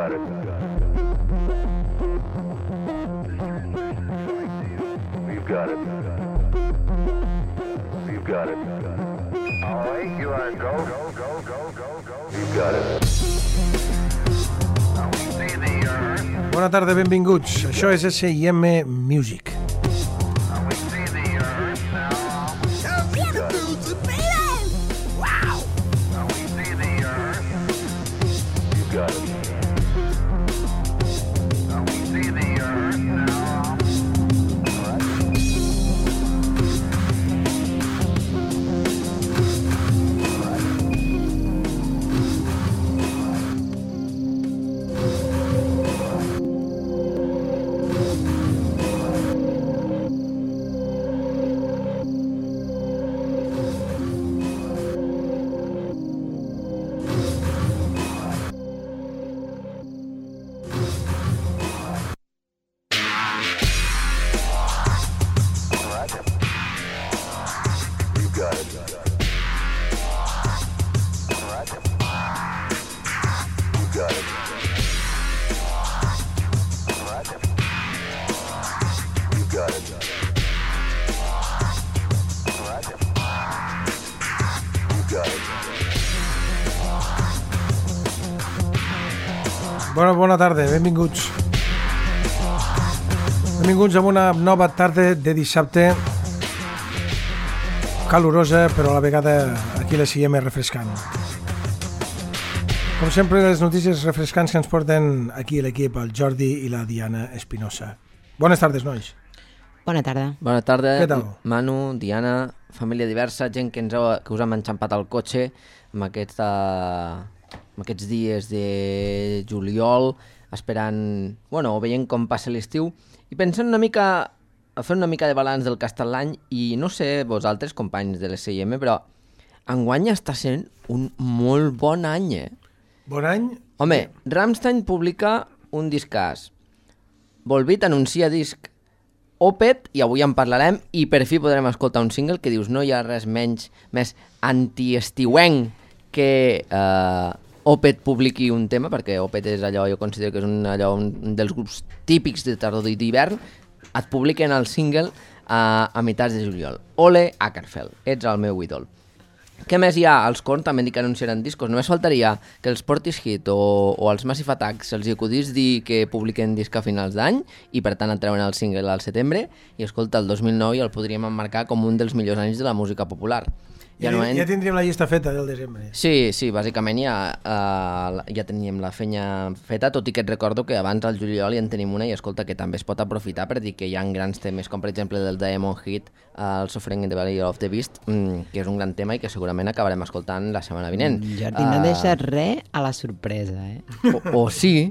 got it. We've got it. We've got it. All right, you are go. We've got it. Bona tarda, benvinguts. Això és S&M Music. Bona tarda, benvinguts. Benvinguts a una nova tarda de dissabte calorosa, però a la vegada aquí la siguem refrescant. Com sempre, les notícies refrescants que ens porten aquí l'equip, el Jordi i la Diana Espinosa. Bones tardes, nois. Bona tarda. Bona tarda, Què tal? Manu, Diana, família diversa, gent que us hem enxampat al cotxe amb aquests dies de juliol, esperant, o veient com passa l'estiu, i pensant una mica, a fer una mica de balanç del que ha estat l'any, i no sé vosaltres, companys de l'S&M, però enguany està sent un molt bon any, Bon any? Home, Rammstein publica un discàs, Volbeat anuncia disc Opeth, i avui en parlarem, i per fi podrem escoltar un single que dius no hi ha res més anti-estiuenc que Opeth publiqui un tema, perquè Opeth és allò, jo considero que és un dels grups típics de tardor i d'hivern, et publiquen el single a meitats de juliol. Ole Åkerfeldt, ets el meu ídol. Què més hi ha? Els Korn també han dit que anunciaran discos. Només faltaria que els Portishead o els Massive Attack se'ls acudís dir que publiquen disc a finals d'any i per tant et treuen el single al setembre i escolta, el 2009 ja el podríem emmarcar com un dels millors anys de la música popular. Ja tindríem la llista feta del desembre. Sí, bàsicament ja teníem la feina feta, tot i que et recordo que abans al juliol ja en tenim una i escolta que també es pot aprofitar per dir que hi ha grans temes, com per exemple del Diamond Head, el Suffering in the Valley of the Beast, que és un gran tema i que segurament acabarem escoltant la setmana vinent. Jordi, no deixes res a la sorpresa, O sí.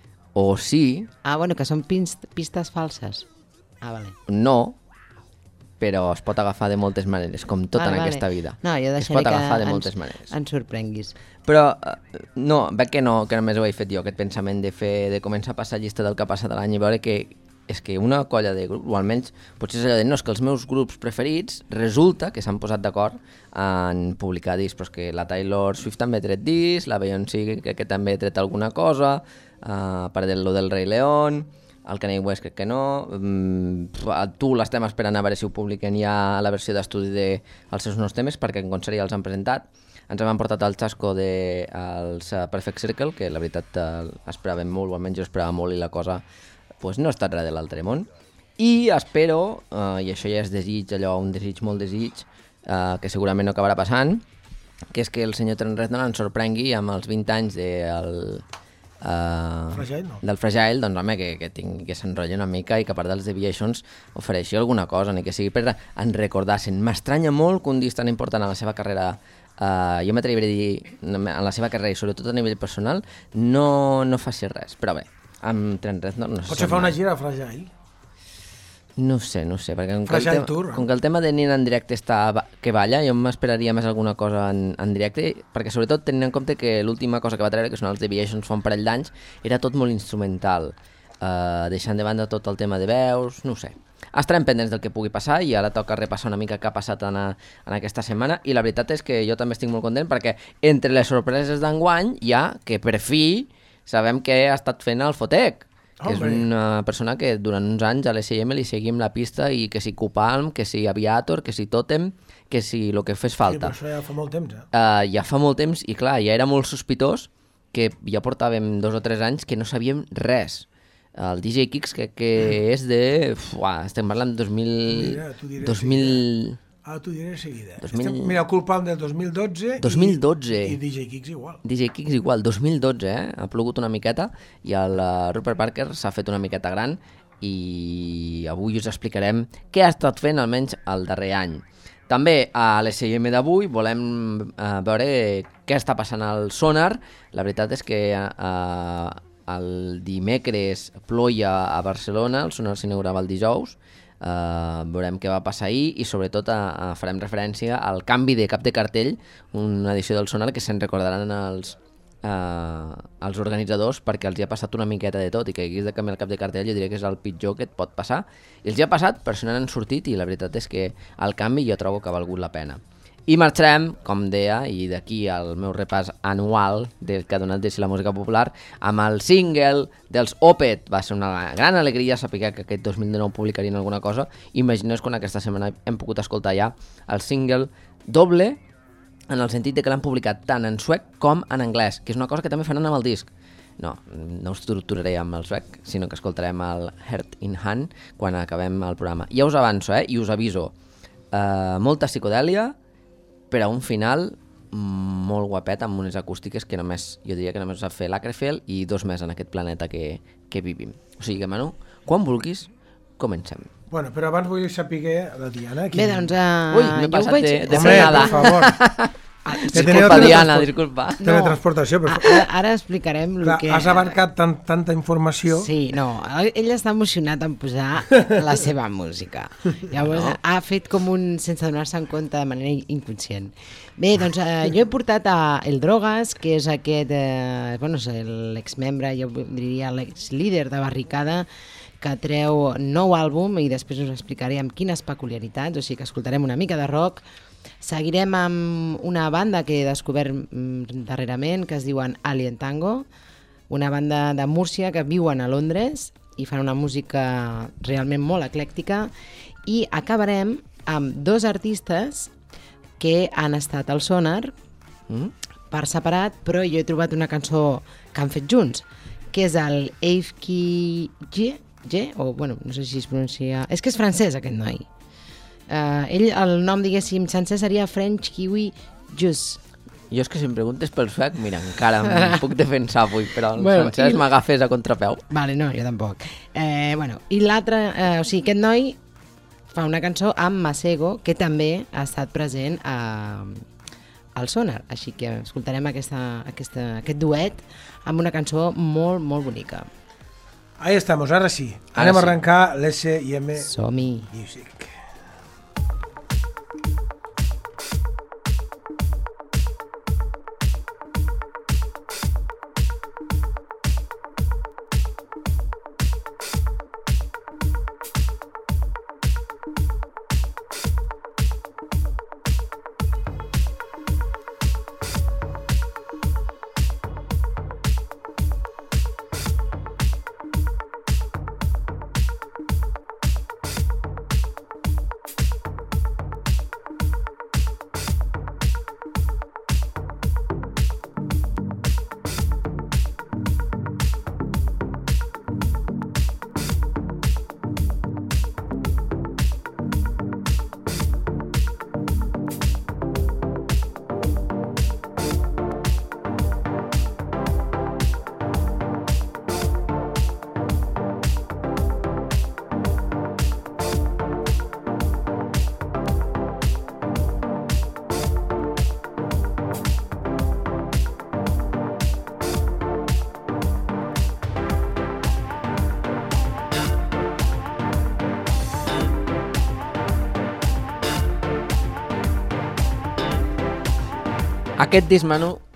Que són pistes falses. Vale. No, però es pot agafar de moltes maneres, com tot en aquesta vida. No, jo es pot agafar de que moltes maneres. ens sorprenguis. Però no, veig que només ho he fet jo, aquest pensament de començar a passar llista del que ha passat l'any i veure que és que una colla de grups, o almenys potser és allò de no, és que els meus grups preferits resulta que s'han posat d'acord en publicar discs, però és que la Taylor Swift també ha tret disc, la Beyoncé que també ha tret alguna cosa, a part del Rei León, el Kanye West crec que no, tu l'estem esperant a veure si ho publiquen ja la versió d'estudi dels seus nous temes, perquè en concert ja els han presentat. Ens han portat el xasco dels Perfect Circle, que la veritat esperàvem molt, o almenys jo esperava molt, i la cosa no ha estat res de l'altre món. I espero, i això ja és desig, un desig molt desig, que segurament no acabarà passant, que és que el senyor Trent Reznor ens sorprengui amb els 20 anys del Fragile, doncs home, que s'enrotlla una mica i que a part dels Deviations ofereixi alguna cosa, ni que sigui per en recordar-se'n. M'estranya molt que un disc tan important a la seva carrera, jo m'atreviré a dir, en la seva carrera i sobretot a nivell personal, no faci res. Però bé, amb Trent Reznor no sé. Potser fa una gira a Fragile? No sé, perquè com que el tema de Nina en directe està que balla, jo m'esperaria més alguna cosa en directe, perquè sobretot tenint en compte que l'última cosa que va treure, que són els Deviations fa un parell d'anys, era tot molt instrumental, deixant de banda tot el tema de veus, no ho sé. Estarem pendents del que pugui passar i ara toca repassar una mica què ha passat en aquesta setmana, i la veritat és que jo també estic molt content perquè entre les sorpreses d'enguany hi ha que per fi sabem què ha estat fent el Fotec, que és Hombre. una persona que durant uns anys a l'SIM li seguim la pista i que si Cupalm, que si Aviator, que si Totem, que si el que fes Sí, però falta. això ja fa molt temps, Ja fa molt temps i clar, ja era molt sospitós que ja portàvem 2 o 3 anys que no sabíem res. El DJ Kicks que és de... estem parlant de 2000... Mira, tu diré 2000... Ara t'ho diré de seguida. 2000... Mira, el Culpam del 2012 2012. i DJ Kicks igual. DJ Kicks igual, 2012, Ha plogut una miqueta i el Rupert Parker s'ha fet una miqueta gran i avui us explicarem què ha estat fent almenys el darrer any. També a l'SIM d'avui volem veure què està passant al Sonar. La veritat és que el dimecres ploia a Barcelona, el Sonar s'inaugurava el dijous. Veurem què va passar ahir i sobretot farem referència al canvi de cap de cartell, una edició del Sonar que se'n recordaran els organitzadors perquè els hi ha passat una miqueta de tot i que haguis de canviar el cap de cartell jo diria que és el pitjor que et pot passar i els hi ha passat però se n'han sortit i la veritat és que el canvi jo trobo que ha valgut la pena. I marxarem, com deia, i d'aquí al meu repàs anual del que ha donat de si la música popular, amb el single dels Opeth. Va ser una gran alegria saber que aquest 2019 publicarien alguna cosa. Imagineu quan aquesta setmana hem pogut escoltar ja el single doble, en el sentit de que l'han publicat tant en suec com en anglès, que és una cosa que també faran amb el disc. No us torturaré amb el suec, sinó que escoltarem el Heart in Hand quan acabem el programa. Ja us avanço, i us aviso. Molta psicodèlia, però a un final molt guapet amb unes acústiques que només, jo diria que només ha fet l'Acrefel i 2 més en aquest planeta que vivim. O sigui que, Manu, quan vulguis, comencem. Bueno, però abans vull saber la Diana. Bé, doncs... Ui, m'he passat de Home, frenada. per favor. Disculpa, Diana, disculpa. Teletransportació, per favor. Ara explicarem el Clar, que... has abarcat tanta informació. Sí, no, ell està emocionat en posar la seva música. Llavors ha fet com sense donar-se en compte de manera inconscient. Bé, doncs jo he portat a El Drogas, que és aquest, és l'exmembre, jo diria l'exlíder de Barricada, que treu nou àlbum i després us explicaré amb quines peculiaritats, o sigui que escoltarem una mica de rock. Seguirem amb una banda que he descobert darrerament, que es diuen Alien Tango, una banda de Múrcia que viuen a Londres i fan una música realment molt eclèctica, i acabarem amb 2 artistes que han estat al Sonar per separat, però jo he trobat una cançó que han fet junts, que és el Eifki G, o bueno, no sé si es pronuncia... És que és francès aquest noi. Ell, el nom, diguéssim, sencer seria French Kiwi Juice. Jo és que si em preguntes pel suec, mira, encara em puc defensar avui, però el francès m'agafes a contrapeu. Vale, no, jo tampoc. I l'altre, o sigui, aquest noi fa una cançó amb Masego, que també ha estat present al Sonar, així que escoltarem aquest duet amb una cançó molt, molt bonica. Ahí estamos, ara sí. Anem a arrencar l'S&M Som-hi. Music. Aquest disc, Manu,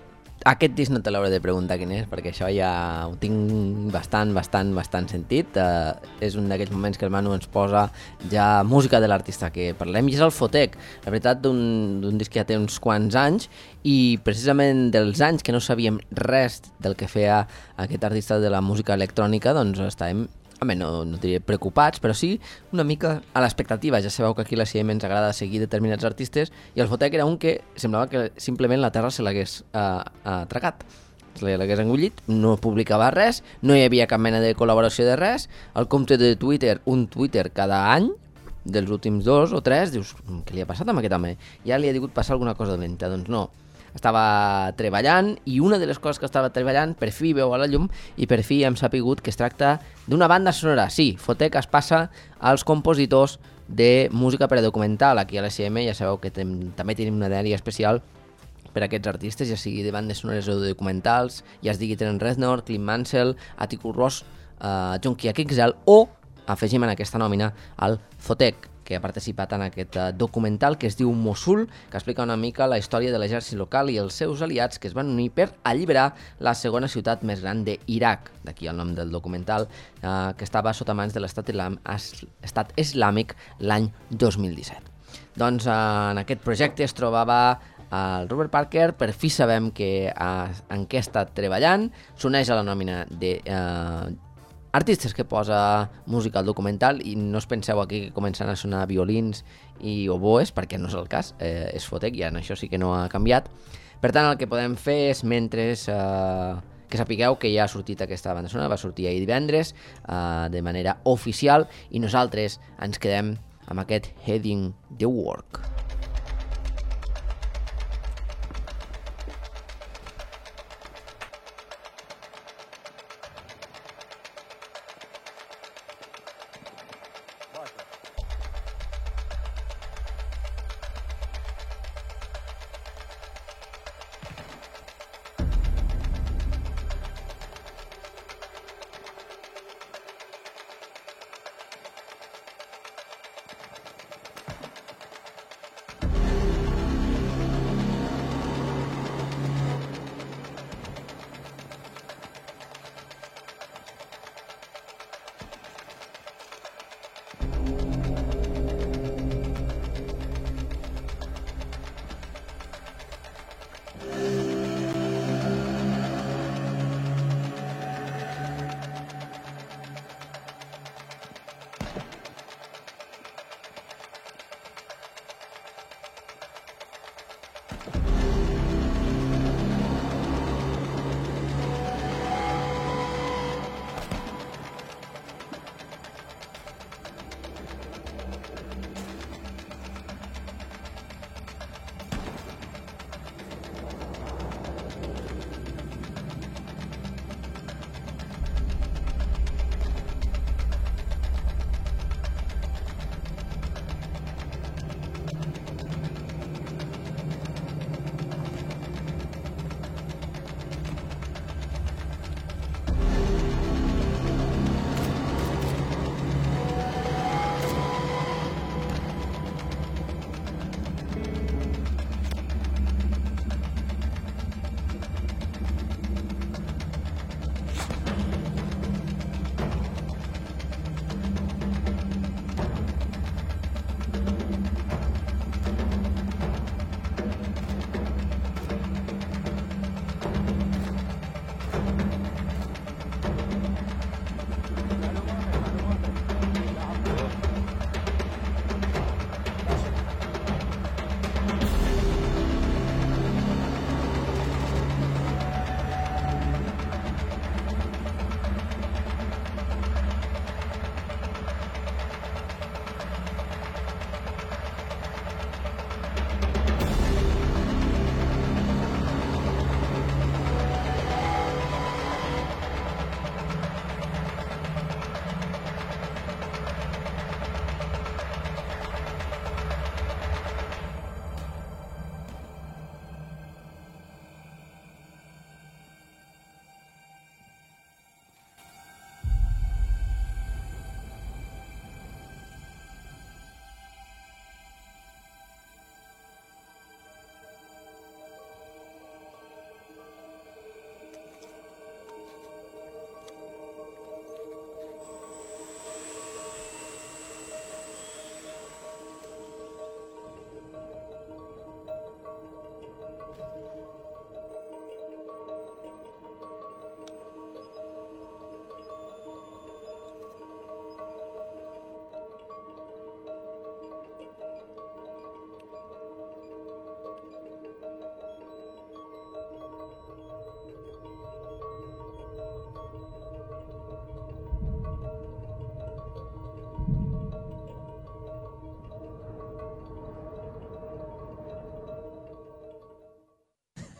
Aquest disc no te l'hauré de preguntar quin és, perquè això ja ho tinc bastant sentit. És un d'aquells moments que el Manu ens posa ja música de l'artista que parlem, i és el Fotec. La veritat, d'un disc que ja té uns quants anys, i precisament dels anys que no sabíem res del que feia aquest artista de la música electrònica, doncs estàvem, no diré preocupats, però sí una mica a l'expectativa. Ja sabeu que aquí a la CM ens agrada seguir determinats artistes, i el Fotec era un que semblava que simplement la Terra se l'hagués tragat, se l'hagués engullit, no publicava res, no hi havia cap mena de col·laboració de res. El compte de Twitter, un Twitter cada any, dels últims 2 o 3, dius, què li ha passat amb aquest home? Ja li ha digut passar alguna cosa dolenta. Doncs no, estava treballant, i una de les coses que estava treballant per fi veu a la llum, i per fi hem sapigut que es tracta d'una banda sonora. Sí, Fotec es passa als compositors de música per a documental. Aquí a l'SM ja sabeu que també tenim una dèria especial per a aquests artistes, ja sigui de bandes sonores o de documentals, ja es digui Trent Reznor, Clint Mansell, Atticus Ross, Junkie XL, o afegim en aquesta nòmina al Fotec, que ha participat en aquest documental que es diu Mosul, que explica una mica la història de l'exèrcit local i els seus aliats que es van unir per alliberar la segona ciutat més gran d'Iraq, d'aquí el nom del documental, que estava sota mans de l'estat islàmic l'any 2017. Doncs en aquest projecte es trobava el Robert Parker. Per fi sabem en què està treballant, s'uneix a la nòmina de artistes que posa música al documental, i no us penseu aquí que començan a sonar violins i oboes, perquè no és el cas, és Fotec, i en això sí que no ha canviat. Per tant, el que podem fer és, mentre que sapigueu que ja ha sortit aquesta banda sonora, va sortir ahir divendres de manera oficial, i nosaltres ens quedem amb aquest Heading the Work.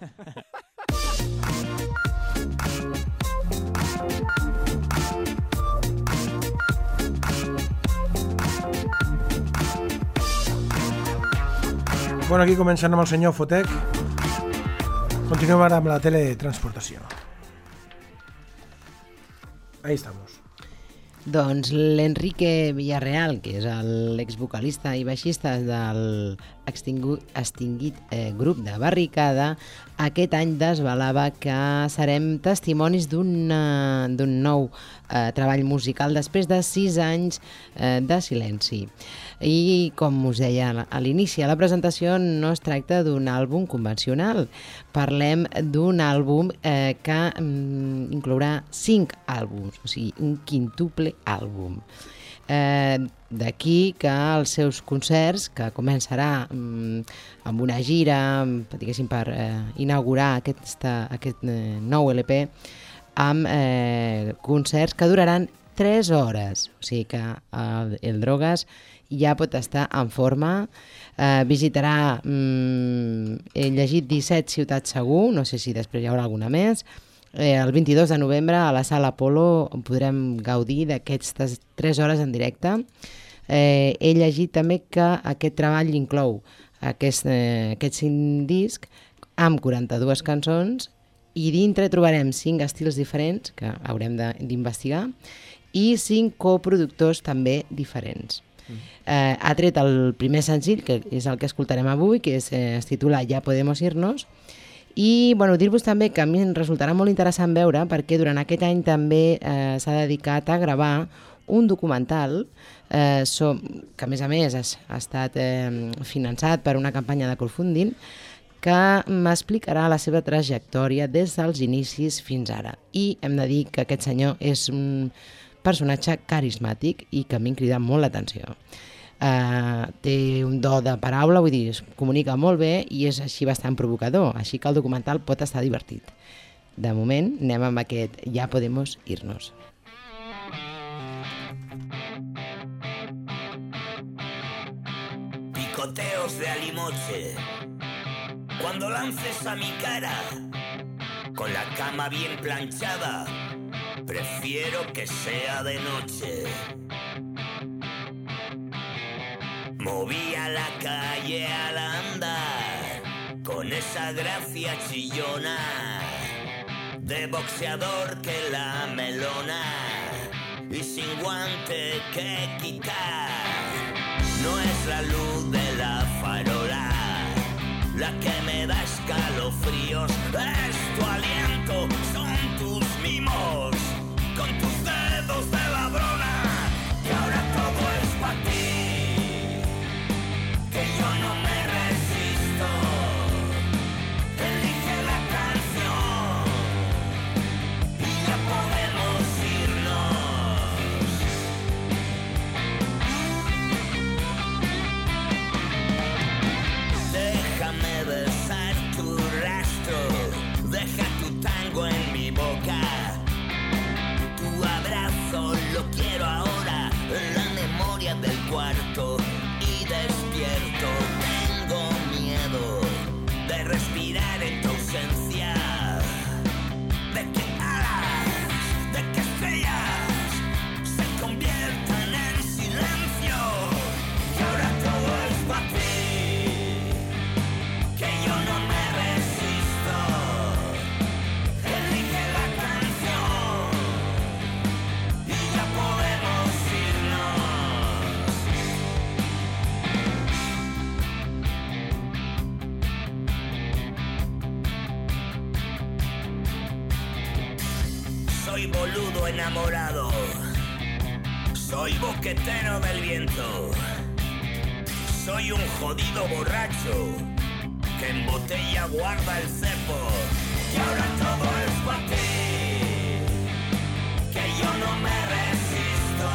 Bueno, aquí començant amb el senyor Fotec. Continuem ara amb la teletransportació. Ahí estamos. Doncs l'Enrique Villarreal, que és l'exvocalista i baixista del extingit grup de Barricada, aquest any desvelava que serem testimonis d'un nou treball musical després de 6 anys de silenci. I com us deia a l'inici de la presentació, no es tracta d'un àlbum convencional. Parlem d'un àlbum que inclourà 5 àlbums, o sigui, un quintuple àlbum. D'aquí que els seus concerts, que començarà amb una gira, diguéssim, per inaugurar aquest nou LP, amb concerts que duraran 3 hores. O sigui que el Drogues ja pot estar en forma. Visitarà, he llegit 17 ciutats segur, no sé si després hi haurà alguna més. El 22 de novembre a la Sala Apolo podrem gaudir d'aquestes 3 hores en directe. He llegit també que aquest treball inclou aquest 5 disc amb 42 cançons i dintre trobarem 5 estils diferents que haurem d'investigar i 5 coproductors també diferents. Ha tret el primer senzill, que és el que escoltarem avui, que es titula Ja Podemos Irnos. I bueno, dir-vos també que a mi em resultarà molt interessant veure perquè durant aquest any també s'ha dedicat a gravar un documental que a més ha estat finançat per una campanya de crowdfunding que m'explicarà la seva trajectòria des dels inicis fins ara. I hem de dir que aquest senyor és un personatge carismàtic i que a mi em crida molt l'atenció. Té un do de paraula, vull dir, es comunica molt bé i és així bastant provocador, així que el documental pot estar divertit. De moment anem amb aquest Ja Podemos Irnos. Picoteos de alimoche cuando lances a mi cara con la cama bien planchada, prefiero que sea de noche. Movía la calle al andar con esa gracia chillona de boxeador que la melona y sin guante que quitar. No es la luz de la farola la que me da escalofríos, es tu aliento, son tus mimos con tus dedos de ladrona y ahora todo es para ti. Que yo no me resisto, elige la canción y ya podemos irnos. Déjame besar tu rastro, deja tu tango en mi boca. Tu abrazo lo quiero ahora, en la memoria del cuarto. Despierto, tengo miedo de respirar en tu ausencia, de que alas, de que estrellas se conviertan en silencio. Y ahora todo es para ti, que yo no me resisto. Elige la canción y ya podemos irnos. Soy boludo enamorado, soy boquetero del viento, soy un jodido borracho que en botella guarda el cepo. Y ahora todo es para ti, que yo no me resisto.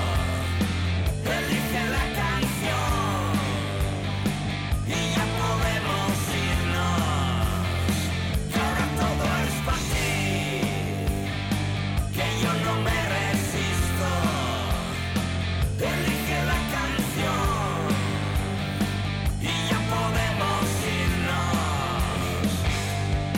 Elige la canción y ya podemos irnos. Y ahora todo es para ti, que yo no me resisto. Elige la canción y ya podemos irnos.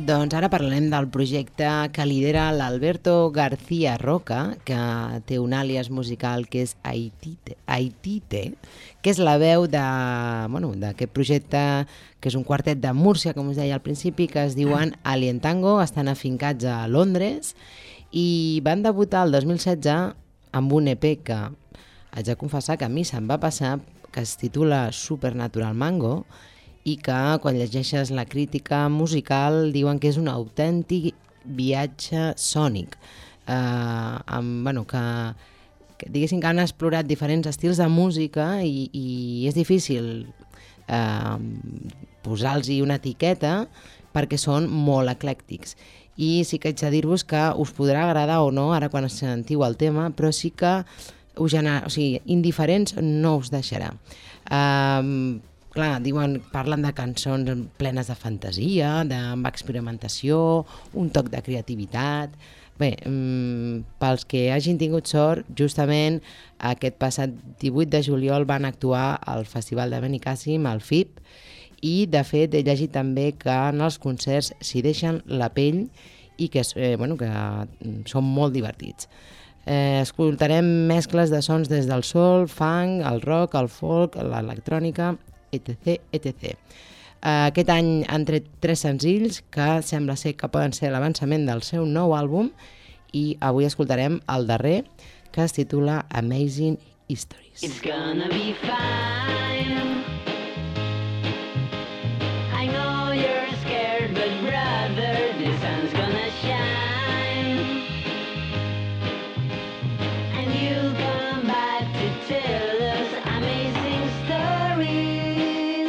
Doncs ara parlarem del projecte que lidera l'Alberto García Roca, que té un àlies musical que és Aitite, que és la veu d'aquest projecte, que és un quartet de Múrcia, com us deia al principi, que es diuen Alien Tango, estan afincats a Londres i van debutar el 2016 amb un EP que haig de confessar que a mi se'm va passar, que es titula Supernatural Mango, i que quan llegeixes la crítica musical diuen que és un autèntic viatge sònic, que diguéssim que han explorat diferents estils de música i és difícil posar-los una etiqueta perquè són molt eclèctics. I sí que haig de dir-vos que us podrà agradar o no ara quan sentiu el tema, però sí que indiferents no us deixarà. Clar, parlen de cançons plenes de fantasia, amb experimentació, un toc de creativitat. Bé, pels que hagin tingut sort, justament aquest passat 18 de juliol van actuar al Festival de Benicàssim, al FIP, i de fet he llegit també que en els concerts s'hi deixen la pell i que són molt divertits. Escoltarem mescles de sons des del soul, funk, el rock, el folk, l'electrònica, etc. Aquest any han tret 3 senzills que sembla ser que poden ser l'avançament del seu nou àlbum i avui escoltarem el darrer, que es titula Amazing Histories. It's gonna be fine. I know you're scared, but brother, the sun's gonna shine. And you'll come back to tell us amazing stories.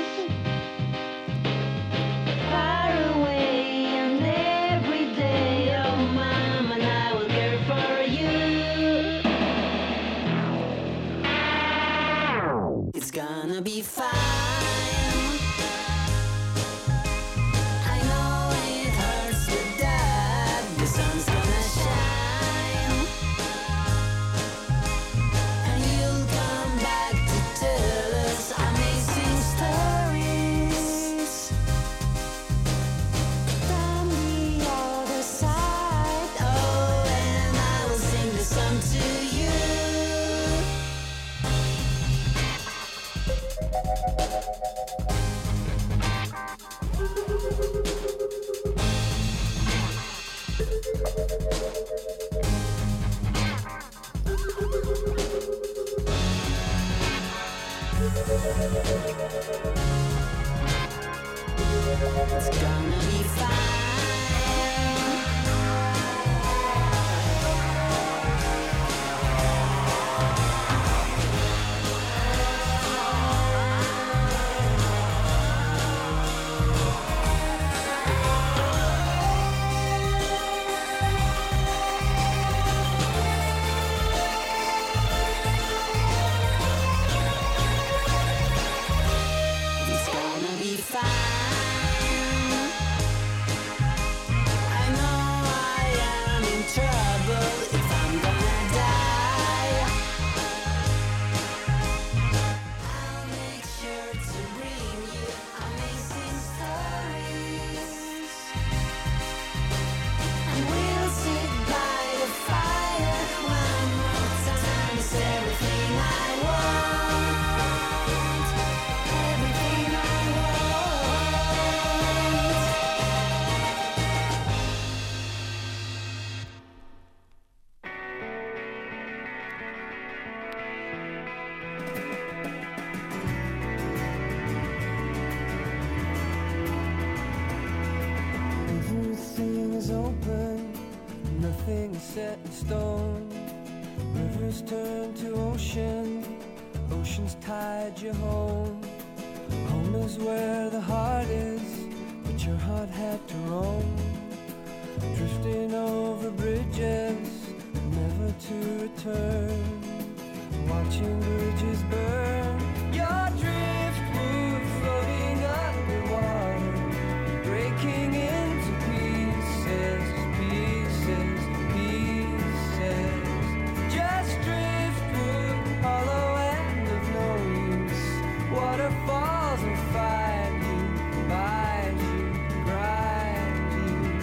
Far away and every day, oh Mom and I will care for you. It's gonna be fine. I know it hurts, but Dad, the sun's gonna shine. And you'll come back to tell us amazing stories. From the other side, oh, and I will sing the song to you. It's gonna be fine. It's gonna be fine. I know I am in trouble if I'm gonna die. I'll make sure to bring you amazing stories. And we'll sit by the fire one more time. It's everything I want. Everything I want. Everything is open, nothing is set in stone. Rivers turn to ocean, oceans tide you home. Home is where the heart is, but your heart had to roam. Drifting over bridges, never to return. Watching bridges burn, your driftwood floating underwater, breaking into pieces, pieces, pieces. Just driftwood, hollow and of no use. Waterfalls will find you, bite you, grind you.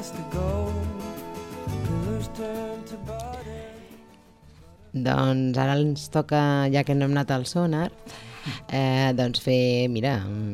has to go. Pillars turn to bodies. Doncs ara ens toca, ja que no hem anat al sonar, doncs fer, mira...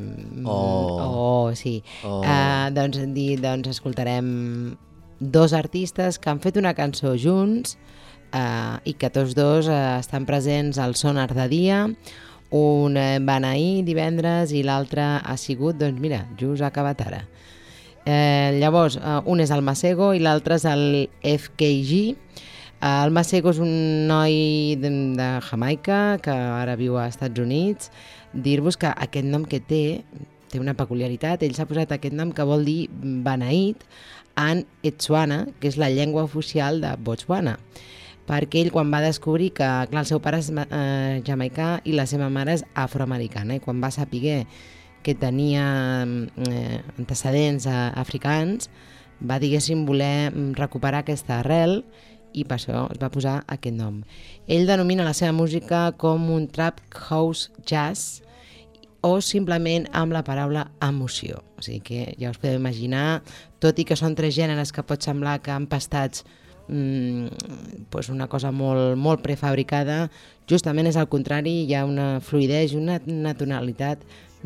sí. Doncs escoltarem dos artistes que han fet una cançó junts i que tots dos estan presents al sonar de dia. Un van ahir, divendres, i l'altre ha sigut, doncs mira, just ha acabat ara. Llavors, un és el Masego i l'altre és el FKG. El Masego és un noi de Jamaica que ara viu als Estats Units. Dir-vos que aquest nom que té una peculiaritat. Ell s'ha posat aquest nom que vol dir beneït en Etswana, que és la llengua oficial de Botswana. Perquè ell, quan va descobrir que clar, el seu pare és jamaicà i la seva mare és afroamericana, i quan va saber que tenia antecedents africans, va, diguéssim, voler recuperar aquesta arrel, i per això es va posar aquest nom. Ell denomina la seva música com un trap house jazz o simplement amb la paraula emoció. O sigui que ja us podeu imaginar, tot i que són tres gèneres que pot semblar que han pastats pues una cosa molt, molt prefabricada, justament és al contrari, hi ha una fluidesa, una naturalitat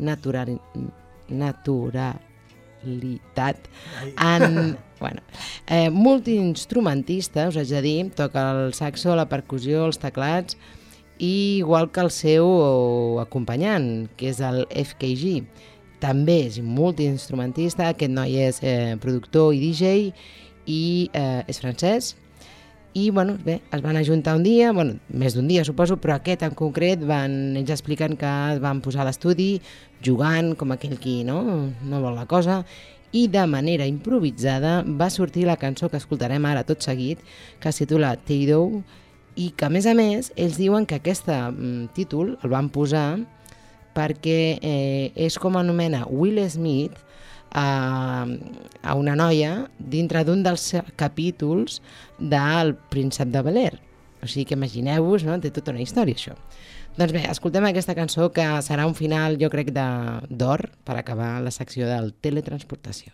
en... Bueno, multiinstrumentista, us haig de dir, toca el saxo, la percussió, els teclats, i igual que el seu acompanyant, que és el FKG. També és multiinstrumentista, aquest noi és productor i DJ, i és francès. I bueno, bé, es van ajuntar un dia, bueno, més d'un dia suposo, però aquest en concret ells expliquen que es van posar a l'estudi jugant com aquell qui no vol la cosa, i de manera improvisada va sortir la cançó que escoltarem ara tot seguit, que es titula Tado, i que a més, ells diuen que aquest títol el van posar perquè és com anomena Will Smith a una noia dintre d'un dels capítols del Príncep de Bel-Air. O sigui que imagineu-vos, no? Té tota una història, això. Doncs bé, escoltem aquesta cançó que serà un final, jo crec, d'or per acabar la secció del teletransportació.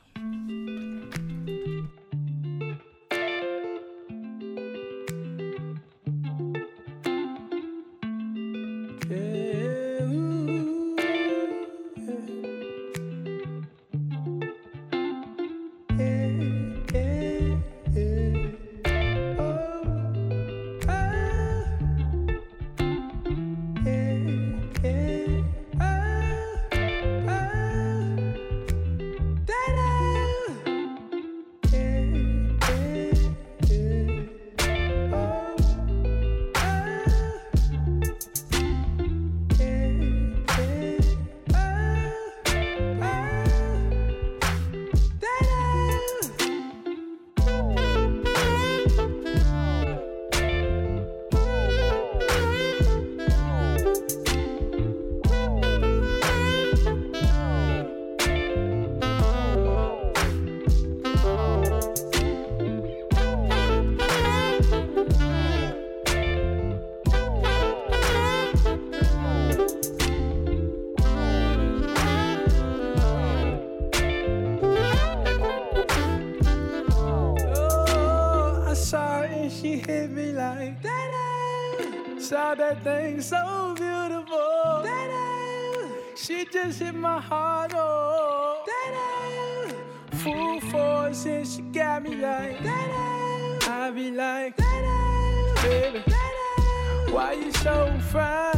Saw that thing so beautiful. She just hit my heart, oh. Full force and she got me like. I be like, baby, why you so fine?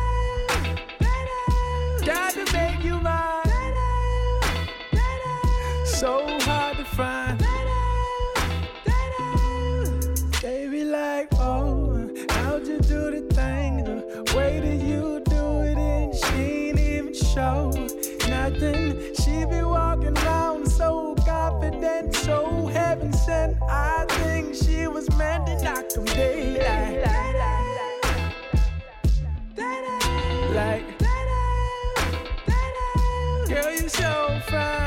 Got to make you mine. So hard to find. Baby, like, oh, how'd you do the thing? The way that you do it, and she ain't even show nothing. She be walking around so confident, so heaven sent. I think she was meant to knock them daylight. Like, girl, you so fine.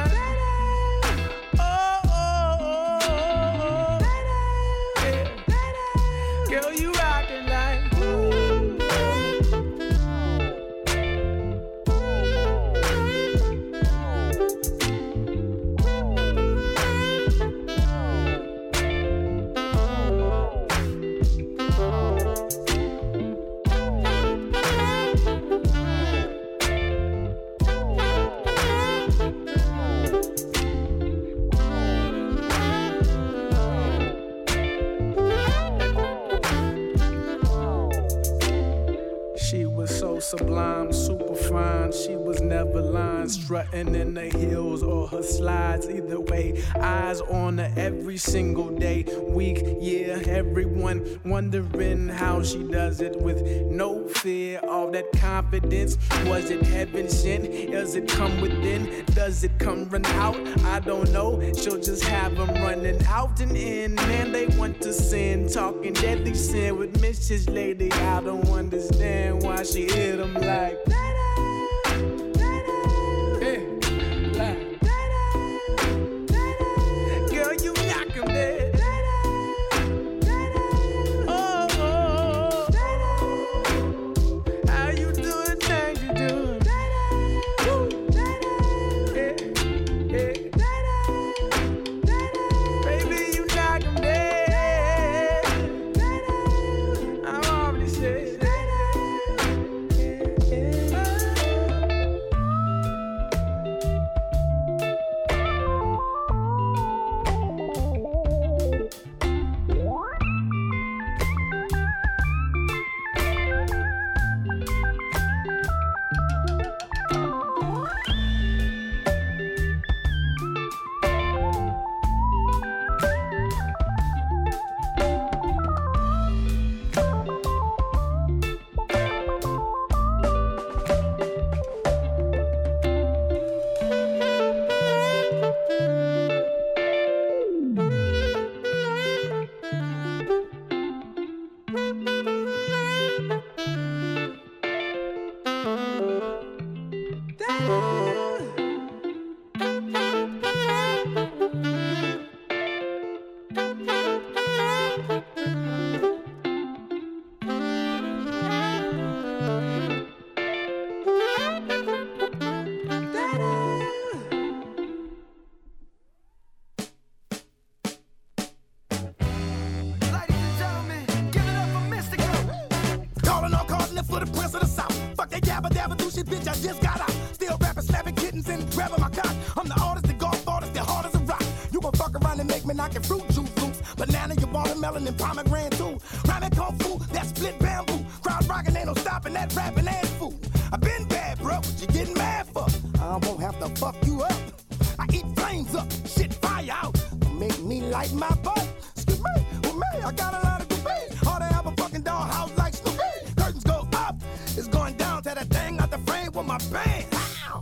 sublime, super fine. She was never lying, strutting in the heels or her slides. Either way, eyes on her every single day, week, year. Everyone wondering how she does it with no fear. All that confidence, was it heaven sent? Does it come within? Does it come run out? I don't know. She'll just have them running out and in. Man, they want to sin, talking deadly sin with Mrs. Lady. I don't understand why she hit them like girl, you knock him dead. Oh, how you doing? Things you doing? Baby, you knock him dead. I'm already said. Calling all cardinal for the prince of the south. Fuck that yabba dabba do shit, bitch, I just got out. Still rapping, slapping kittens and grabbing my cock. I'm the artist, the golf artist, the hard as a rock. You gon' fuck around and make me knocking fruit juice loose. Banana, your watermelon, and pomegranate too. Rhyming kung fu, that split bamboo. Crowd rocking, ain't no stopping that rapping ass fool. I been bad, bro, what you getting mad for? I won't have to fuck you up. I eat flames up, shit fire out. Make me light my butt. Excuse me, with me, I got a lot of debate. All they have a fucking dollhouse like Snoopy. Curtains go up, it's going down to that thing out the frame with my band. Ow.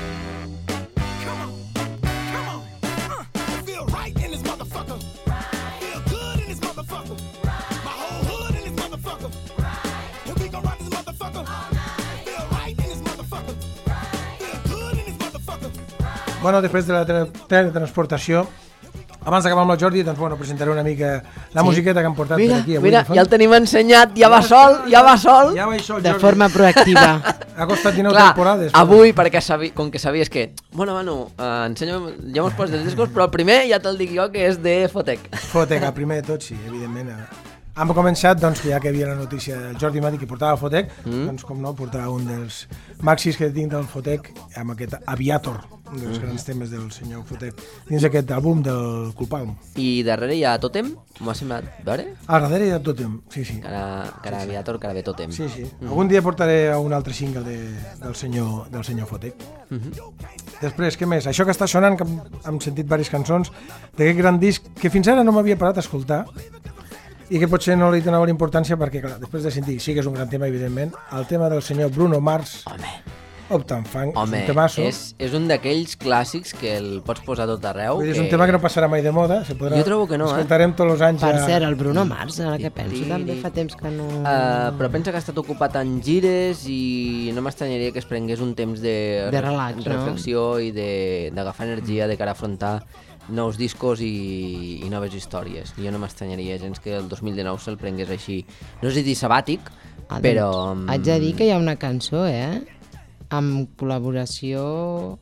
Come on, come on. I feel right in this motherfucker. Feel good in this motherfucker. My whole hood in this motherfucker. And we gon' rock this motherfucker. Feel right in this motherfucker. Feel good in this motherfucker. Bueno, després de la teletransportació, abans d'acabar amb el Jordi, doncs bueno, presentaré una mica la musiqueta que han portat Mira, per aquí avui. mira, ja el tenim ensenyat, ja va sol, ja va sol. Ja va això, De Jordi. forma proactiva. Ha costat 19 Clar, temporades. però- avui, perquè com que sabies que... Bueno, Manu, ensenya'm, ja mos poses els discos, però el primer ja te'l dic jo, que és de Fotec. Fotec, el primer de tot, sí, evidentment. Hem començat, doncs, ja que hi havia la notícia del Jordi Mati que portava Fotec, doncs, com no, portava un dels maxis que tinc del Fotec, amb aquest Aviator, un dels grans temes del senyor Fotec, dins aquest àlbum del Culpalm. I darrere hi ha Totem, m'ha semblat veure? A darrere hi ha Totem, sí, sí. Cara Aviator, cara bé Totem. Sí, sí. Algun dia portaré un altre single del senyor Fotec. Després, què més? Això que està sonant, que hem sentit diverses cançons, d'aquest gran disc que fins ara no m'havia parat a escoltar i que potser no li donava importància perquè, clar, després de sentir, sí que és un gran tema, evidentment, el tema del senyor Bruno Mars, Uptown Funk, Home, és un temasso. és un d'aquells clàssics que el pots posar tot arreu. Vull dir, és un tema que no passarà mai de moda, se podrà... Jo trobo que no, escoltarem tots els anys. Per cert, el Bruno Mars, ara que penso, també fa temps que no... Però pensa que ha estat ocupat en gires i no m'estranyaria que es prengués un temps de relax, no? reflexió i d'agafar energia de cara a afrontar nous discos i noves històries. Jo no m'estranyaria gens que el 2019 se'l prengués així. No sé dir sabàtic, però... Haig de dir que hi ha una cançó, amb col·laboració...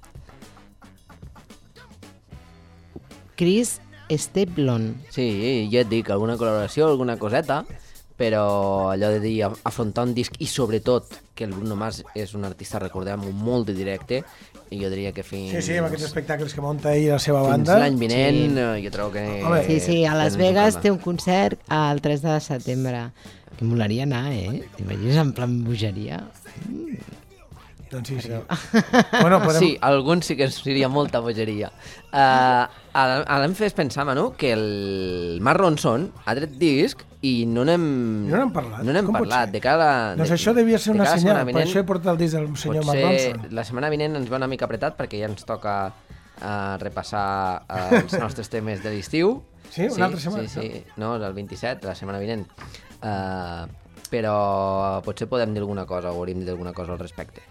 Chris Stapleton. Sí, ja et dic, alguna col·laboració, alguna coseta, però allò de dir afrontar un disc i sobretot que el Bruno Mars és un artista, recordem-ho, molt de directe, i jo diria que fins... Sí, amb aquests espectacles que munta ell i la seva fins banda. l'any vinent, jo trobo que... Home, Sí, a Las Vegas té un concert el 3 de setembre. Que molaria anar, T'imagines en plan bogeria? Doncs sí. Bueno, podem... Sí, alguns sí que ens seria molta bogeria. L'hem fet pensar, Manu, que el Mark Ronson ha tret disc i no n'hem parlat. No n'hem Com pot parlat. ser? De cada... Doncs això devia ser una cada senyal, setmana per vinent, això he portat el disc del senyor Mark Ronson. la setmana vinent ens va una mica apretat perquè ja ens toca repassar els nostres temes de l'estiu. Sí, una altra setmana. Sí. No, el 27, la setmana vinent. Però potser podem dir alguna cosa o hauríem de dir alguna cosa al respecte.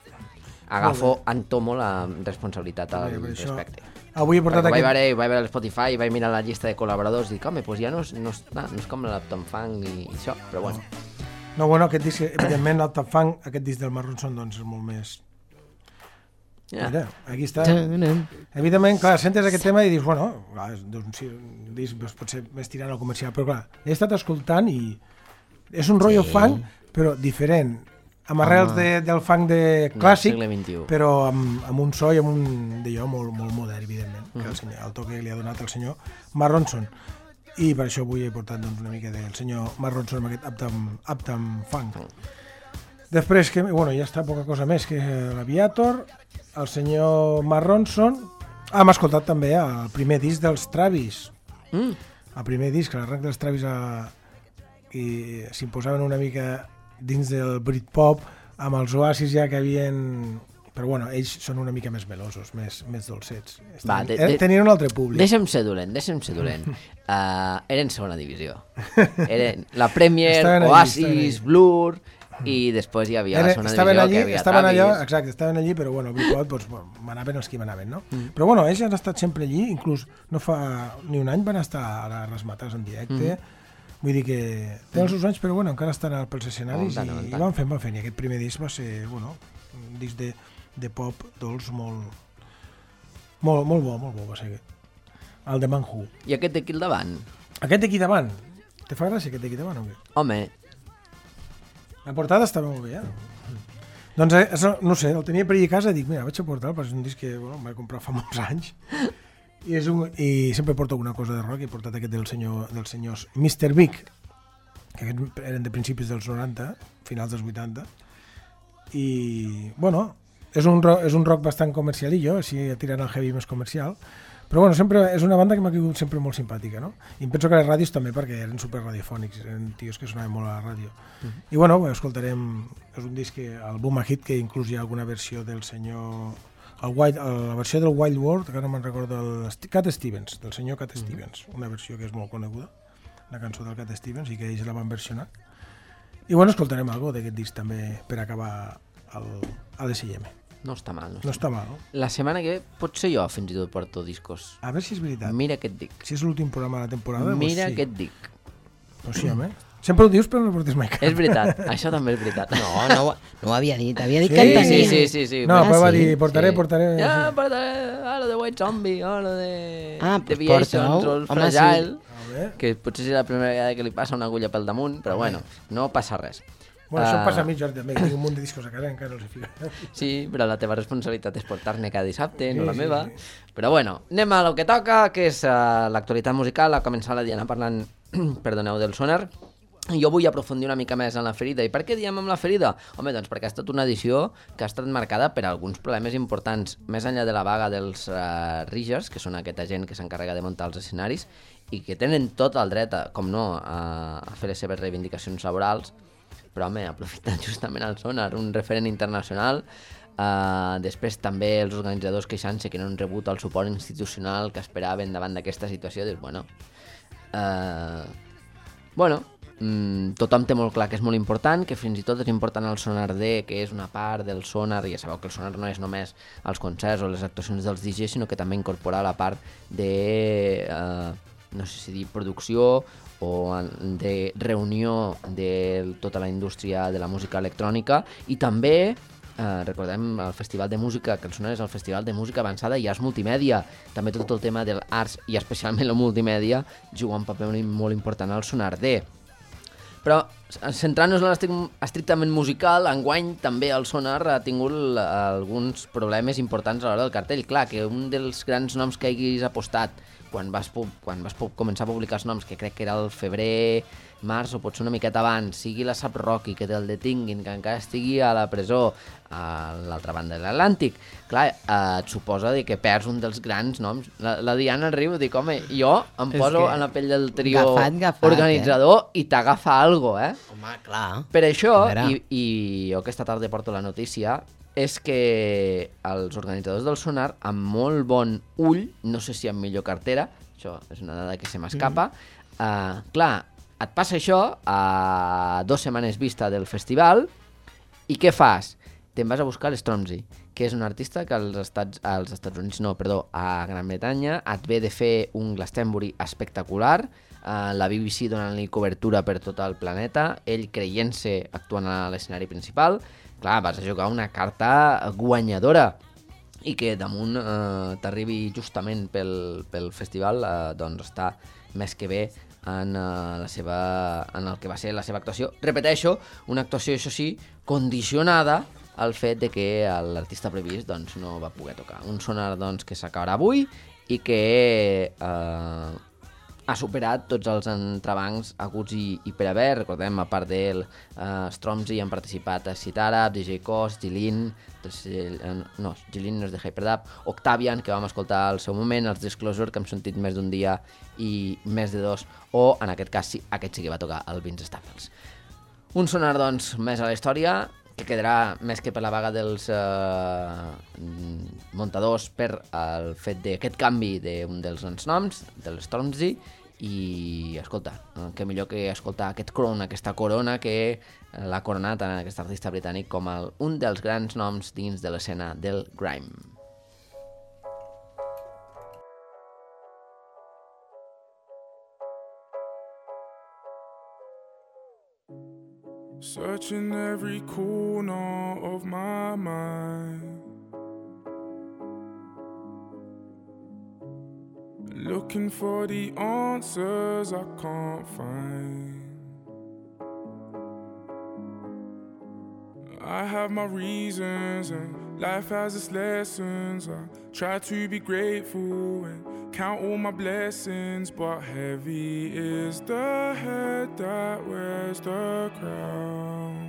Entomo la responsabilitat al respecte. Avui he portat vaig veure l'Spotify, vaig mirar la llista de col·laboradors i dic, home, doncs ja no és com l'Uptown Funk i això, però bueno. No, bueno, aquest disc, evidentment, l'Uptown Funk, aquest disc del Mark Ronson, doncs és molt més... Mira, aquí està. Evidentment, clar, sentes aquest tema i dius, bueno, doncs, sí, un disc potser més tirant al comercial, però clar, he estat escoltant i és un rotllo funk, però diferent, amb arrels del funk clàssic, però amb un so i amb un d'allò molt modern, evidentment, que el toc que li ha donat el senyor Mark Ronson. I per això avui he portat doncs, una mica del senyor Mark Ronson amb aquest Uptown Funk. Després, bueno, ja està poca cosa més que l'Aviator, el senyor Mark Ronson. Hem escoltat també el primer disc dels Travis. El primer disc, l'arranc dels Travis i s'imposaven una mica dins del Britpop, amb els Oasis ja que havien... Però bueno, ells són una mica més melosos, més dolcets. Tenien un altre públic. Deixa'm ser dolent. Eren segona divisió. Eren la Premier, Oasis, Blur, i després hi havia la segona divisió que havia Travis. Exacte, estaven allí, però bueno, el Britpop doncs, manaven els que manaven, no? Però bueno, ells han estat sempre allí, inclús no fa ni un any van estar a les mates en directe. Vull dir que tenen els seus anys, però bueno, encara estan pels escenaris i van fent. I aquest primer disc va ser, bueno, un disc de pop dolç molt bo va ser el de Manhu. I aquest d'aquí al davant? Aquest d'aquí davant? Te fa gràcia aquest d'aquí davant o què? Home. La portada està molt bé, Doncs, no sé, el tenia per allà a casa i dic, mira, vaig a portar-lo, perquè és un disc que em vaig comprar fa molts anys. I sempre porto alguna cosa de rock. He portat aquest dels senyors Mr. Big, que aquests eren de principis dels 90, finals dels 80, i bueno, és un rock bastant comercialillo, així tirant el heavy més comercial, però bueno, sempre és una banda que m'ha caigut sempre molt simpàtica, no? I em penso que les ràdios també, perquè eren super radiofònics, eren tios que sonaven molt a la ràdio. I bueno, escoltarem, és un disc el Boom a Hit, que inclús hi ha alguna versió del senyor... la versió del Wild World, que ara no me'n recordo, Cat Stevens, del senyor Cat Stevens, una versió que és molt coneguda, la cançó del Cat Stevens, i que ells la van versionar. I bueno, escoltarem alguna d'aquest disc també per acabar a l'SM. No està mal. No està mal. La setmana que potser jo fins i tot porto discos. A veure si és veritat. Mira què et dic. Si és l'últim programa de la temporada, mira sí. Què et dic. Pues sí, home. Sempre ho dius, però no portes mai cap. És veritat, això també és veritat. No ho havia dit que en tenia. Sí. No, però va dir, portaré. Ja, portaré, lo de White Zombie, lo de Deviations, o Fragile, que potser és la primera vegada que li passa una agulla pel damunt, però bueno, no passa res. Bueno, això em passa a mi, Jordi, també, que tinc un munt de discos a casa i encara els he ficat. Sí, però la teva responsabilitat és portar-ne cada dissabte, no la meva. Però bueno, anem a lo que toca, que és l'actualitat musical. Ha començat la Diana parlant, perdoneu, del Sonar. Jo vull aprofundir una mica més en la ferida. I per què diem amb la ferida? Home, doncs perquè ha estat una edició que ha estat marcada per alguns problemes importants, més enllà de la vaga dels riggers, que són aquesta gent que s'encarrega de muntar els escenaris i que tenen tot el dret, com no, a fer les seves reivindicacions laborals, però home, aprofitant justament el Sonar, un referent internacional. Després també els organitzadors queixant-se que no han rebut el suport institucional que esperaven davant d'aquesta situació. Dius, tothom té molt clar que és molt important, que fins i tot és important el Sonar D, que és una part del Sonar, i ja sabeu que el Sonar no és només els concerts o les actuacions dels DJs, sinó que també incorpora la part de, no sé si dir producció o de reunió de tota la indústria de la música electrònica, i també recordem el festival de música, que el Sonar és el festival de música avançada i arts multimèdia. També tot el tema de l'arts i especialment la multimèdia juga un paper molt important al Sonar D. Però centrant-nos en estrictament musical, enguany també el Sonar ha tingut alguns problemes importants a l'hora del cartell. Clar, que un dels grans noms que haguis apostat quan vas començar a publicar els noms, que crec que era el febrer, març, o potser una miqueta abans, sigui la Sap Rocky, que te'l detinguin, que encara estigui a la presó a l'altra banda de l'Atlàntic, clar, et suposa que perds un dels grans noms. La Diana riu, dic, home, jo em poso en la pell del trio organitzador i t'agafa algo, eh? Home, clar. Per això, i jo aquesta tarda porto la notícia, és que els organitzadors del Sonar, amb molt bon ull, no sé si amb millor cartera, això és una dada que se m'escapa, clar, et passa això a 2 setmanes vista del festival i què fas? Te'n vas a buscar l'Stromzy, que és un artista que als Estats Units, a Gran Bretanya et ve de fer un Glastonbury espectacular, la BBC donant-li cobertura per tot el planeta, ell creient-se actuant a l'escenari principal. Clar, vas a jugar una carta guanyadora i que damunt t'arribi justament pel festival, doncs està més que bé en el que va ser la seva actuació. Repeteixo, una actuació, això sí, condicionada al fet de que l'artista previst doncs, no va poder tocar. Un Sonar doncs, que s'acabarà avui i que ha superat tots els entrebancs aguts i per haver. Recordem, a part d'ell, Stromzy han participat a Citara, DJ Kos, Jilin, Jilin no és de Hyperdub, Octavian, que vam escoltar al seu moment, els Disclosure, que hem sentit més d'un dia i més de 2, o en aquest cas, aquest sí que va tocar el Vince Staples. Un Sonar, doncs, més a la història, que quedarà més que per la vaga dels muntadors per el fet d'aquest canvi d'un dels grans noms, de l'Stormzy, i escolta, que millor que escoltar aquest crown, aquesta corona que l'ha coronat en aquest artista britànic com un dels grans noms dins de l'escena del grime. Searching every corner of my mind, looking for the answers I can't find. I have my reasons and life has its lessons. I try to be grateful and count all my blessings, but heavy is the head that wears the crown.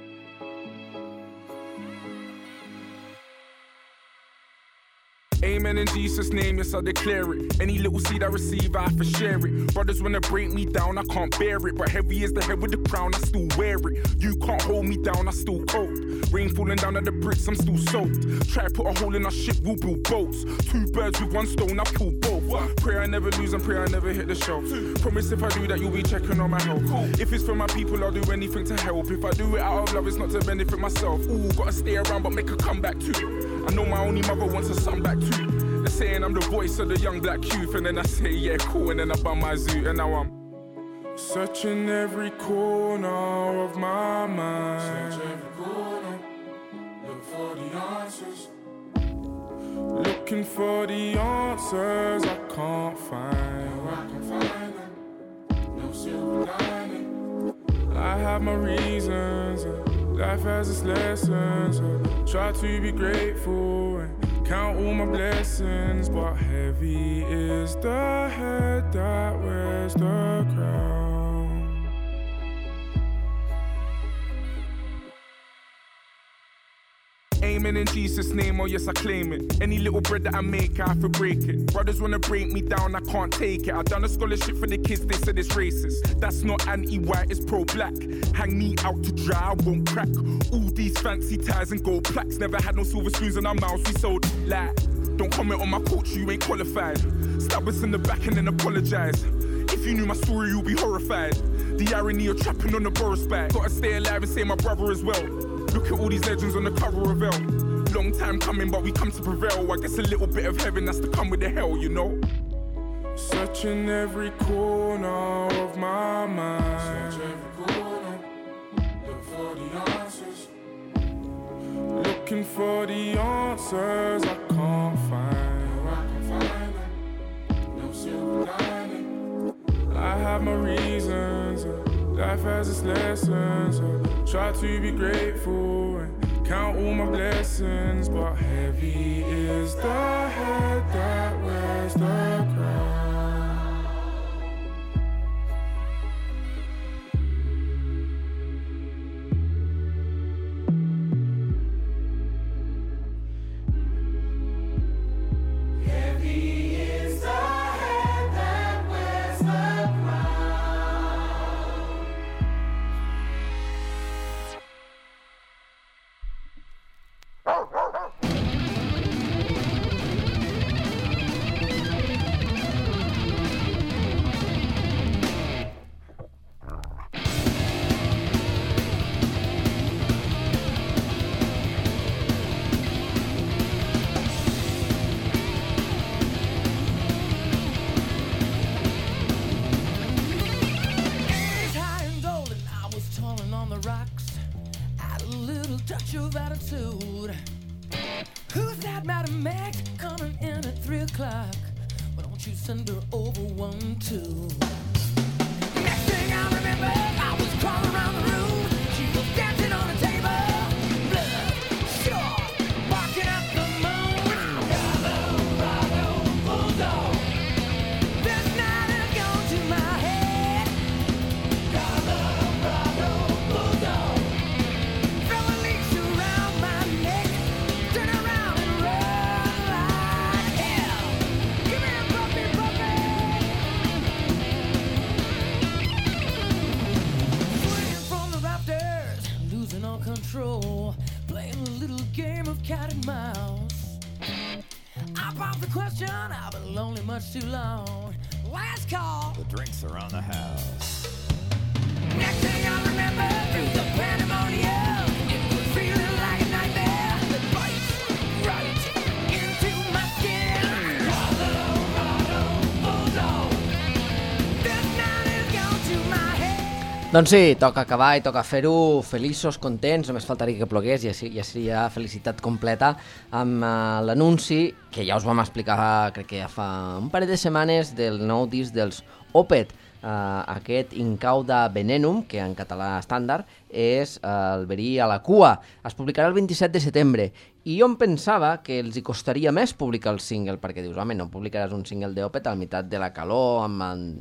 Amen in Jesus' name, yes I declare it. Any little seed I receive, I have to share it. Brothers wanna break me down, I can't bear it. But heavy is the head with the crown, I still wear it. You can't hold me down, I still cold. Rain falling down at the bricks, I'm still soaked. Try to put a hole in our ship, we'll build boats. 2 birds with 1 stone, I pull both. Pray I never lose and pray I never hit the shelf. Promise if I do that, you'll be checking on my health. If it's for my people, I'll do anything to help. If I do it out of love, it's not to benefit myself. Ooh, gotta stay around but make a comeback too. I know my only mother wants her son back too. They're saying I'm the voice of the young black youth, and then I say yeah cool, and then I bum my zoo, and now I'm searching every corner of my mind. Search every corner, look for the answers. Looking for the answers I can't find. No, I can find them, no silver lining. I have my reasons, life has its lessons. Try to be grateful and count all my blessings, but heavy is the head that wears the crown. Amen in Jesus' name, oh yes I claim it. Any little bread that I make, I have to break it. Brothers wanna break me down, I can't take it. I done a scholarship for the kids, they said it's racist. That's not anti-white, it's pro-black. Hang me out to dry, I won't crack. All these fancy ties and gold plaques. Never had no silver spoons in our mouths, we sold light. Don't comment on my culture, you ain't qualified. Stab us in the back and then apologize. If you knew my story, you'll be horrified. The irony of trapping on the Boris back. Gotta stay alive and say my brother as well. Look at all these legends on the cover of Elle. Long time coming, but we come to prevail. I guess a little bit of heaven has to come with the hell, you know. Searching every corner of my mind. Search every corner, look for the answers. Looking for the answers I can't find. No, I can find them, no silver lining. I have my reasons, Life has its lessons. I try to be grateful and count all my blessings, but heavy is the head that wears the crown. Who's that Madam Meg coming in at 3 o'clock? Why don't you send her over 1, 2? Next thing I remember, I was crawling around the room. She was dancing on a table. Blood, sure, barking at the moon. Colorado Bulldog. This night has gone to my head. Colorado Bulldog. Throwing leash around my neck. Turn around and run like hell. Give me a puppy, puppy. Swinging from the rafters, losing all control, playing a little game of cat and mouse. I popped the question, I've been lonely much too long. Last call. The drinks are on the house. Next thing I remember, through the pandemonium, it was feeling like a nightmare that bites right into my skin. Colorado Bulldog. This night has gone to my head. Doncs sí, toca acabar i toca fer-ho feliços, contents, només faltaria que plogués i ja seria felicitat completa amb l'anunci que ja us vam explicar, crec que ja fa un parell de setmanes, del nou disc dels Opeth, aquest Incauda Venenum, que en català estàndard és el verí a la cua. Es publicarà el 27 de setembre i jo em pensava que els hi costaria més publicar el single, perquè dius, home, no publicaràs un single d'Opeth al meitat de la calor amb...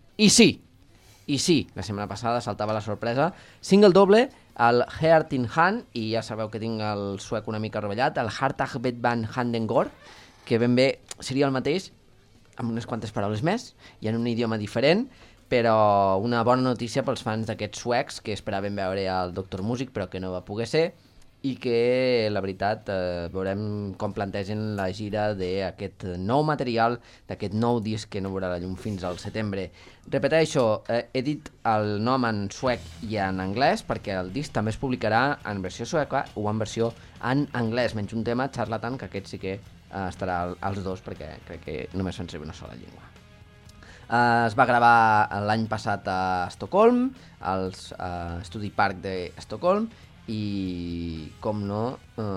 I sí, la setmana passada saltava la sorpresa. Single doble, el Heart in Hand, i ja sabeu que tinc el suec una mica rovellat, el Hartag Bedban Handengor, que ben bé seria el mateix, amb unes quantes paraules més, i en un idioma diferent, però una bona notícia pels fans d'aquests suecs que esperaven veure el Doctor Music, però que no va poder ser, i que, la veritat, veurem com plantegen la gira d'aquest nou material, d'aquest nou disc que no veurà la llum fins al setembre. Repeteixo, he dit el nom en suec i en anglès, perquè el disc també es publicarà en versió sueca o en versió en anglès, menys un tema, Charlatan, que aquest sí que estarà als dos, perquè crec que només fan servir una sola llengua. Es va gravar l'any passat a Estocolm, al Studi Park d'Estocolm, i, com no,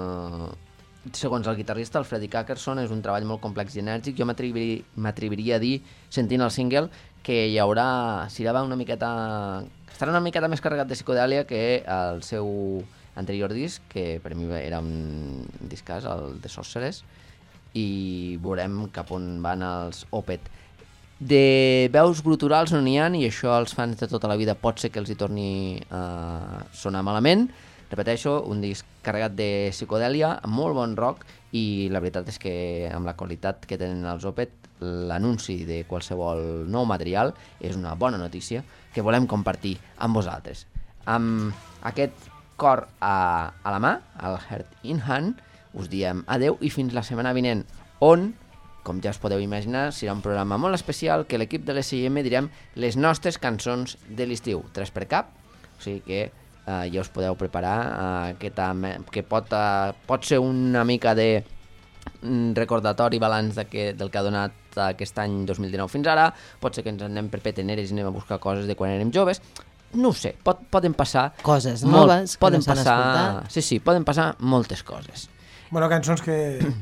segons el guitarrista, el Freddy Ackerson, és un treball molt complex i enèrgic. Jo m'atreviria a dir, sentint el single, que hi haurà, estarà una miqueta més carregat de psicodèlia que el seu anterior disc, que per mi era un discàs, el de Sorceress, i veurem cap on van els Opeth. De veus gruturals no n'hi ha, i això als fans de tota la vida pot ser que els hi torni a sonar malament. Repeteixo, un disc carregat de psicodèlia, amb molt bon rock, i la veritat és que amb la qualitat que tenen els Opeth, l'anunci de qualsevol nou material és una bona notícia que volem compartir amb vosaltres. Amb aquest cor a la mà, el Heart in Hand, us diem adeu i fins la setmana vinent, on, com ja us podeu imaginar, serà un programa molt especial que l'equip de l'S&M direm les nostres cançons de l'estiu, 3 per cap, o sigui que ja us podeu preparar, que pot ser una mica de recordatori balanç del que ha donat aquest any 2019 fins ara, pot ser que ens anem per peteneres i anem a buscar coses de quan érem joves, no ho sé, poden passar... Coses noves que no s'han escoltat. Sí, poden passar moltes coses. Bueno, cançons que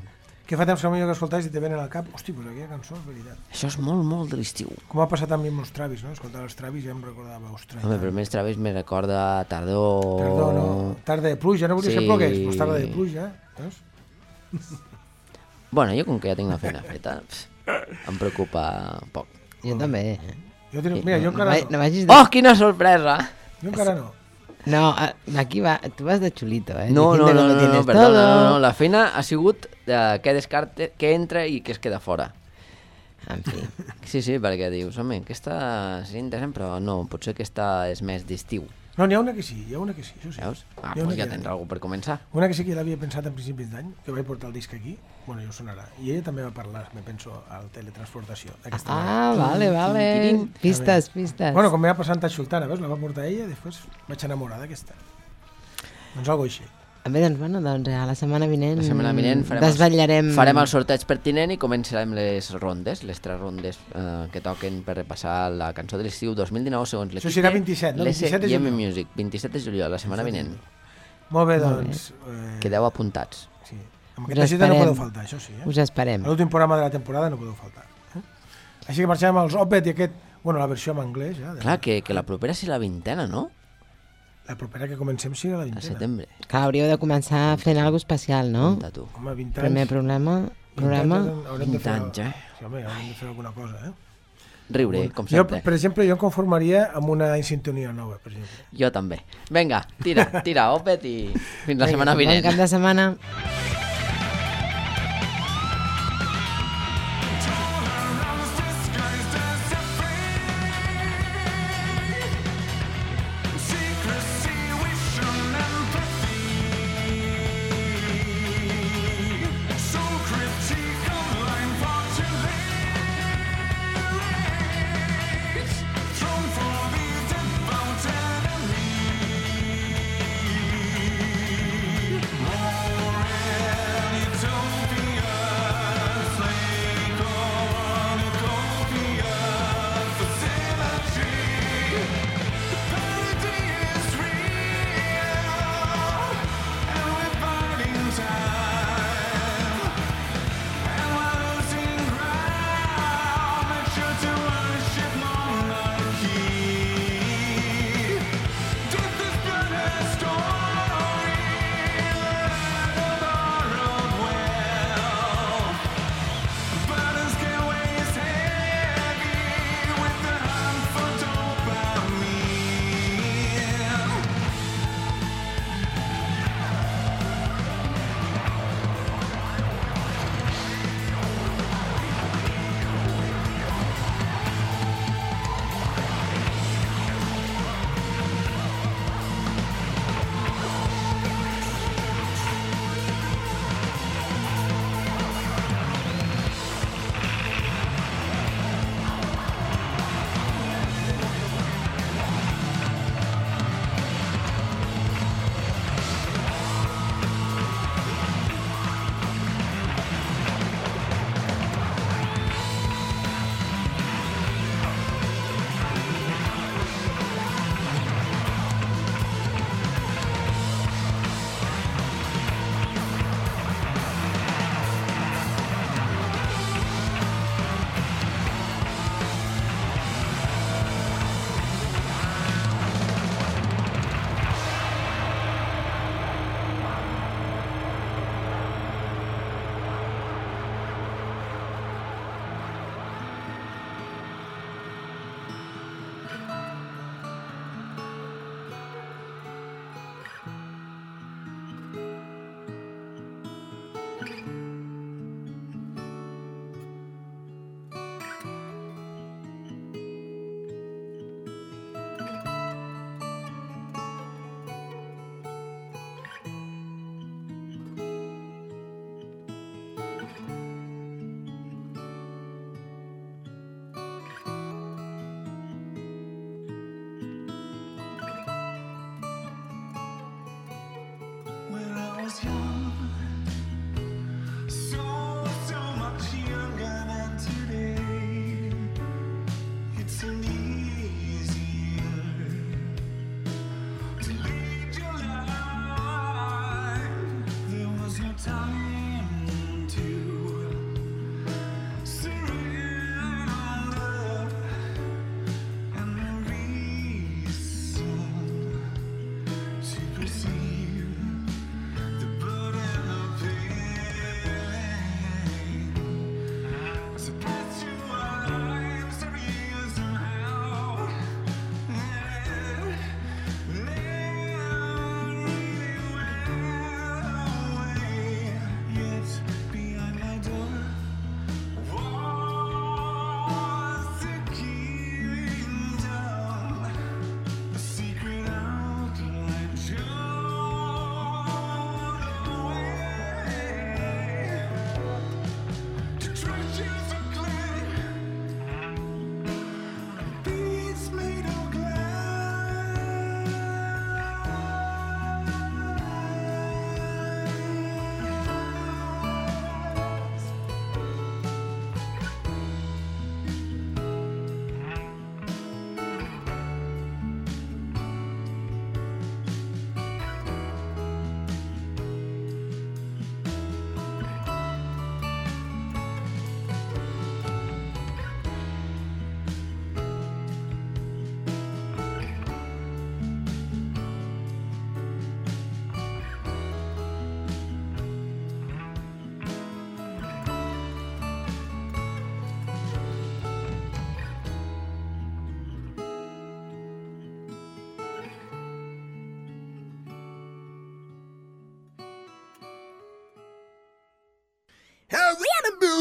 que fa temps que millor que escoltaves i te venen al cap, hosti, pues aquella cançó és veritat. Això és molt, molt de l'estiu. Com ha passat també amb els Travis, no? Escoltar els Travis ja em recordava, ostres. Home, però més Travis me recorda tardor... Tardor, no? Tarda de pluja, no volia ser plogués, pues tarda de pluja, veus? Bueno, jo com que ja tinc la feina feta, em preocupa poc. Jo també. Jo mira, jo encara no. No vagis de... Oh, quina sorpresa! Jo encara no. No, aquí va, tu vas de xulito, eh? No, Diciendo que lo tienes todo. la feina ha sigut que descarte, que entra i que es queda fora. En fi. Sí, perquè dius, home, aquesta seria interessant, però no, potser aquesta és més d'estiu. No, n'hi ha una que sí, això sí. Veus? Ah, Hi ha una doncs ja que- tens alguna per començar. Una que sí que l'havia pensat en principis d'any, que vaig portar el disc aquí, bueno, ja ho sonarà, i ella també va parlar, me penso, al teletransportació. d'aquesta Ah, manera. vale. Pistes. Bueno, com me va passar en Xultana, veus? La va portar ella i després vaig enamorar d'aquesta. Doncs algo així. Bé, doncs a la setmana vinent, farem farem el sorteig pertinent i començarem les rondes, les 3 rondes que toquen per repassar la cançó de l'estiu 2019 segons l'equip. Això serà 27, no? 27 de l'SM juliol. Music, 27 de juliol, la setmana vinent. Molt bé, doncs. Quedeu apuntats. Sí. Amb aquesta cita no podeu faltar, això sí. Us esperem. A l'últim programa de la temporada no podeu faltar. Així que marxem amb els Opet i aquest, bueno, la versió en anglès. Ja, Clar, que la propera serà la 20ena, no? La propera que comencem sigui la 20ena. A setembre. Clar, hauríeu de començar fent alguna cosa especial, no? Compte tu. Home, 20 anys. Primer programa. 20 anys, eh? Sí, home, haurem de fer alguna cosa, eh? Riure, com Jo, sempre. per exemple, jo em conformaria amb una sintonia nova, per exemple. Jo també. Vinga, tira, Opet i fins la setmana vinent. Bon cap de setmana.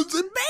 Listen, baby.